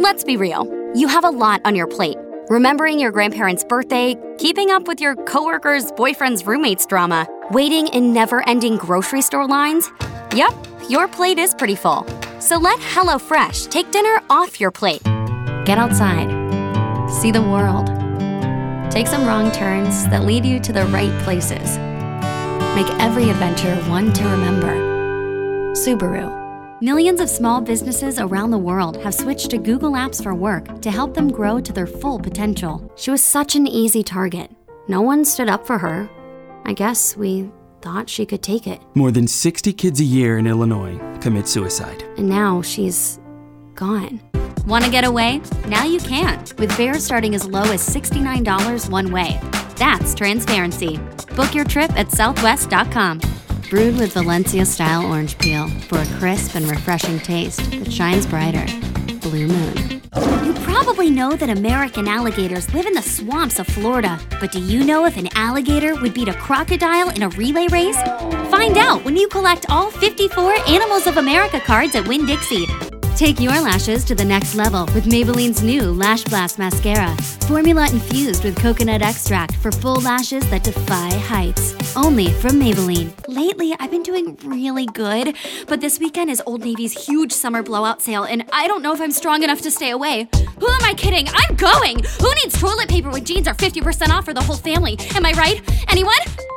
Let's be real. You have a lot on your plate. Remembering your grandparents' birthday, keeping up with your coworkers' boyfriend's roommate's drama, waiting in never-ending grocery store lines. Yep, your plate is pretty full. So let HelloFresh take dinner off your plate. Get outside. See the world. Take some wrong turns that lead you to the right places. Make every adventure one to remember. Subaru. Millions of small businesses around the world have switched to Google Apps for Work to help them grow to their full potential. She was such an easy target. No one stood up for her. I guess we thought she could take it. More than 60 kids a year in Illinois commit suicide. And now she's gone. Want to get away? Now you can, with fares starting as low as $69 one way. That's transparency. Book your trip at southwest.com. Brewed with Valencia-style orange peel for a crisp and refreshing taste that shines brighter. Blue Moon. You probably know that American alligators live in the swamps of Florida, but do you know if an alligator would beat a crocodile in a relay race? Find out when you collect all 54 Animals of America cards at Winn-Dixie. Take your lashes to the next level with Maybelline's new Lash Blast Mascara. Formula infused with coconut extract for full lashes that defy heights. Only from Maybelline. Lately, I've been doing really good, but this weekend is Old Navy's huge summer blowout sale, and I don't know if I'm strong enough to stay away. Who am I kidding? I'm going! Who needs toilet paper when jeans are 50% off for the whole family? Am I right? Anyone?